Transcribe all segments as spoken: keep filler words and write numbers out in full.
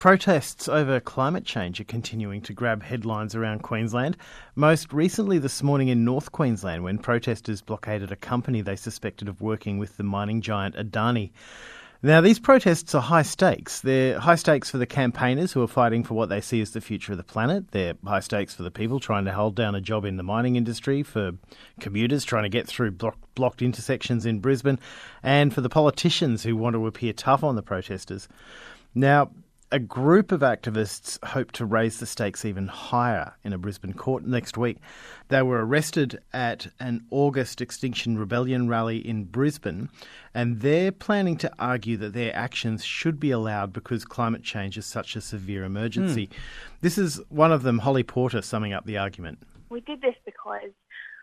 Protests over climate change are continuing to grab headlines around Queensland. Most recently this morning in North Queensland when protesters blockaded a company they suspected of working with the mining giant Adani. Now, these protests are high stakes. They're high stakes for the campaigners who are fighting for what they see as the future of the planet. They're high stakes for the people trying to hold down a job in the mining industry, for commuters trying to get through block, blocked intersections in Brisbane, and for the politicians who want to appear tough on the protesters. Now, a group of activists hope to raise the stakes even higher in a Brisbane court next week. They were arrested at an August Extinction Rebellion rally in Brisbane, and they're planning to argue that their actions should be allowed because climate change is such a severe emergency. Mm. This is one of them, Holly Porter, summing up the argument. We did this because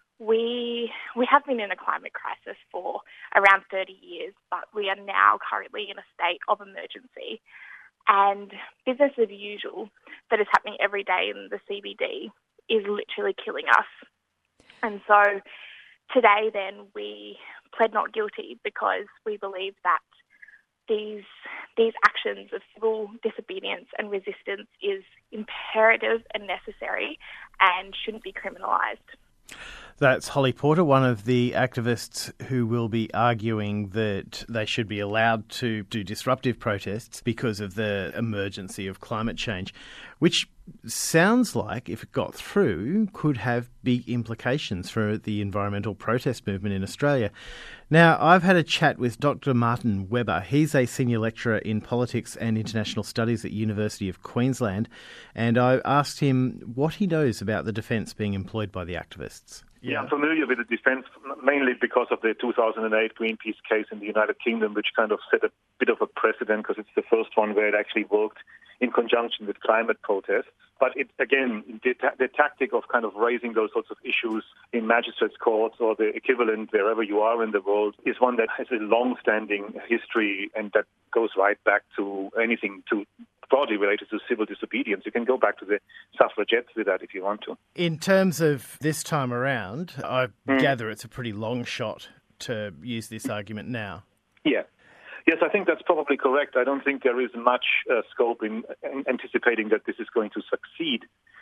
we we have been in a climate crisis for around thirty years, but we are now currently in a state of emergency. And business as usual that is happening every day in the C B D is literally killing us. And so today then we pled not guilty because we believe that these these actions of civil disobedience and resistance is imperative and necessary and shouldn't be criminalised. That's Holly Porter, one of the activists who will be arguing that they should be allowed to do disruptive protests because of the emergency of climate change, which sounds like, if it got through, could have big implications for the environmental protest movement in Australia. Now, I've had a chat with Doctor Martin Webber. He's a senior lecturer in politics and international studies at University of Queensland, and I asked him what he knows about the defence being employed by the activists. Yeah, I'm familiar with the defence mainly because of the two thousand eight Greenpeace case in the United Kingdom, which kind of set a bit of a precedent because it's the first one where it actually worked in conjunction with climate protests. But it, again, the, ta- the tactic of kind of raising those sorts of issues in magistrates' courts or the equivalent wherever you are in the world is one that has a long-standing history and that goes right back to anything to broadly related to civil disobedience. You can go back to the suffragettes with that if you want to. In terms of this time around, I mm. gather it's a pretty long shot to use this argument now. Yeah. Yes, I think that's probably correct. I don't think there is much uh, scope in, in anticipating that this is going to succeed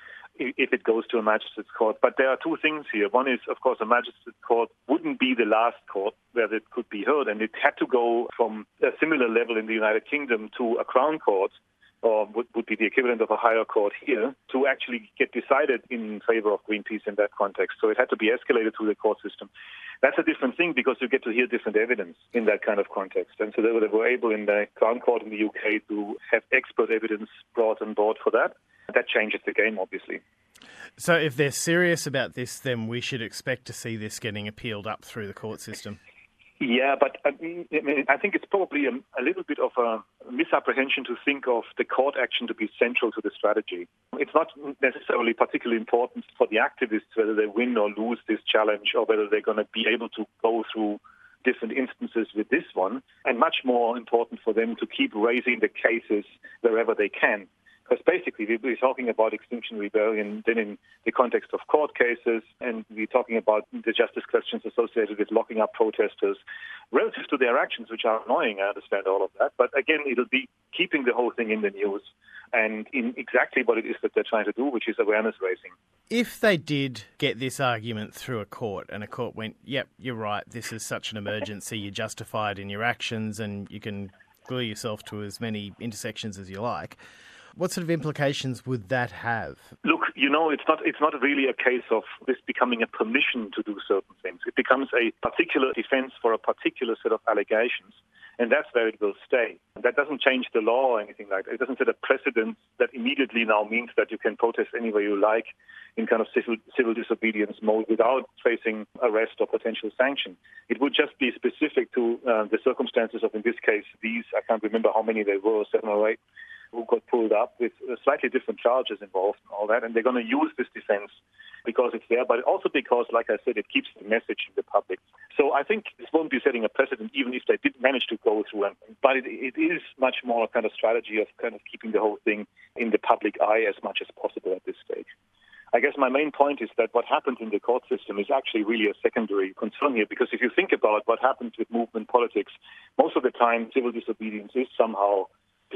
if it goes to a magistrate's court. But there are two things here. One is, of course, a magistrate's court wouldn't be the last court where it could be heard, and it had to go from a similar level in the United Kingdom to a Crown Court, or would, would be the equivalent of a higher court here, to actually get decided in favour of Greenpeace in that context. So it had to be escalated through the court system. That's a different thing because you get to hear different evidence in that kind of context. And so they were able in the Crown Court in the U K to have expert evidence brought on board for that. That changes the game, obviously. So if they're serious about this, then we should expect to see this getting appealed up through the court system. Yeah, but I mean, I think it's probably a, a little bit of a misapprehension to think of the court action to be central to the strategy. It's not necessarily particularly important for the activists whether they win or lose this challenge or whether they're going to be able to go through different instances with this one, and much more important for them to keep raising the cases wherever they can. Because basically we're talking about Extinction Rebellion then in the context of court cases, and we're talking about the justice questions associated with locking up protesters relative to their actions, which are annoying. I understand all of that. But again, it'll be keeping the whole thing in the news and in exactly what it is that they're trying to do, which is awareness raising. If they did get this argument through a court and a court went, yep, you're right, this is such an emergency, you're justified in your actions and you can glue yourself to as many intersections as you like, what sort of implications would that have? Look, you know, it's not it's not really a case of this becoming a permission to do certain things. It becomes a particular defense for a particular set of allegations, and that's where it will stay. That doesn't change the law or anything like that. It doesn't set a precedent that immediately now means that you can protest any way you like in kind of civil, civil disobedience mode without facing arrest or potential sanction. It would just be specific to uh, the circumstances of, in this case, these, I can't remember how many there were, seven or eight, who got pulled up with slightly different charges involved and all that. And they're going to use this defense because it's there, but also because, like I said, it keeps the message in the public. So I think this won't be setting a precedent, even if they did manage to go through. But it, it is much more a kind of strategy of kind of keeping the whole thing in the public eye as much as possible at this stage. I guess my main point is that what happens in the court system is actually really a secondary concern here, because if you think about what happens with movement politics, most of the time civil disobedience is somehow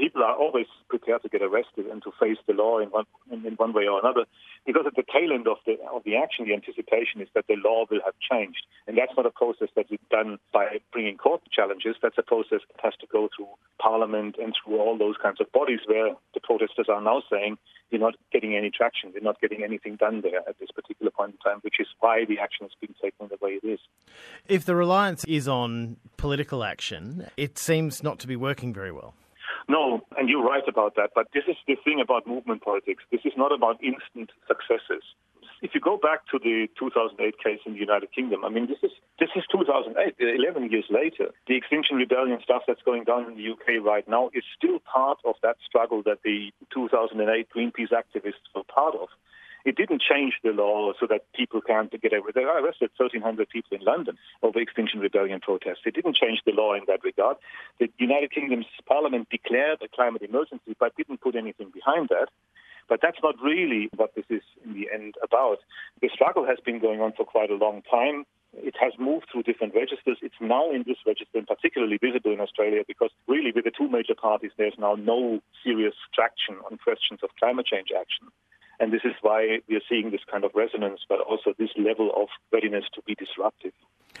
people are always prepared to get arrested and to face the law in one, in, in one way or another, because at the tail end of the of the action, the anticipation is that the law will have changed. And that's not a process that is done by bringing court challenges. That's a process that has to go through Parliament and through all those kinds of bodies where the protesters are now saying you're not getting any traction, you're not getting anything done there at this particular point in time, which is why the action is being taken the way it is. If the reliance is on political action, it seems not to be working very well. No, and you're right about that, but this is the thing about movement politics. This is not about instant successes. If you go back to the two thousand eight case in the United Kingdom, I mean, this is this is two thousand eight, eleven years later. The Extinction Rebellion stuff that's going down in the U K right now is still part of that struggle that the two thousand eight Greenpeace activists were part of. It didn't change the law so that people can't get away. They arrested thirteen hundred people in London over Extinction Rebellion protests. It didn't change the law in that regard. The United Kingdom's Parliament declared a climate emergency but didn't put anything behind that. But that's not really what this is in the end about. The struggle has been going on for quite a long time. It has moved through different registers. It's now in this register, and particularly visible in Australia, because really with the two major parties, there's now no serious traction on questions of climate change action. And this is why we are seeing this kind of resonance, but also this level of readiness to be disruptive.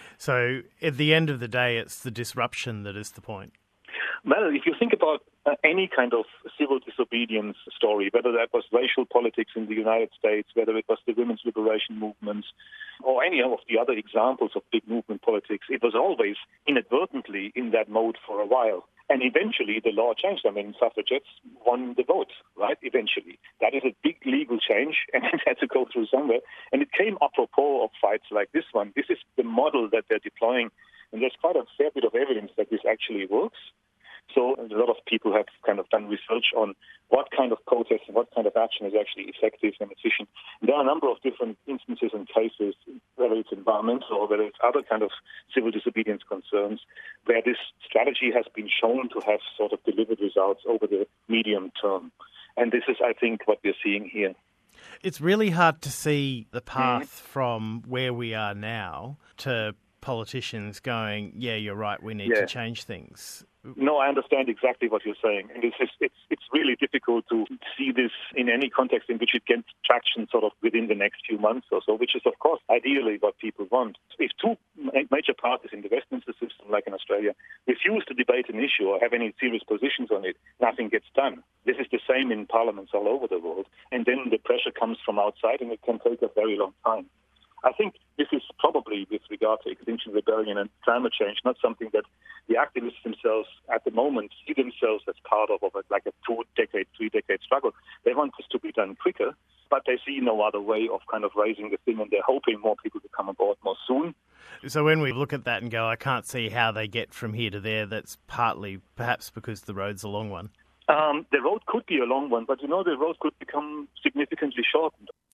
So at the end of the day, it's the disruption that is the point. Well, if you think about uh, any kind of civil disobedience story, whether that was racial politics in the United States, whether it was the women's liberation movements, or any of the other examples of big movement politics, it was always inadvertently in that mode for a while. And eventually the law changed. I mean, suffragettes won the vote, right, eventually. That is a big legal change, and it had to go through somewhere. And it came apropos of fights like this one. This is the model that they're deploying, and there's quite a fair bit of evidence that this actually works. So a lot of people have kind of done research on what kind of protest and what kind of action is actually effective and efficient. And there are a number of different instances and cases, whether it's environmental or whether it's other kind of civil disobedience concerns, where this strategy has been shown to have sort of delivered results over the medium term. And this is, I think, what we're seeing here. It's really hard to see the path mm-hmm. from where we are now to politicians going, yeah, you're right, we need yeah. to change things. No, I understand exactly what you're saying. And it's, it's, it's really difficult to see this in any context in which it gets traction sort of within the next few months or so, which is, of course, ideally what people want. If two major parties in the Westminster system, like in Australia, refuse to debate an issue or have any serious positions on it, nothing gets done. This is the same in parliaments all over the world. And then the pressure comes from outside, and it can take a very long time. I think this is probably, with regard to Extinction Rebellion and climate change, not something that the activists themselves at the moment see themselves as part of, of a, like a two-decade, three-decade struggle. They want this to be done quicker, but they see no other way of kind of raising the thing, and they're hoping more people to come aboard more soon. So when we look at that and go, I can't see how they get from here to there, that's partly perhaps because the road's a long one. Um, the road could be a long one, but, you know, the road could become significantly shortened.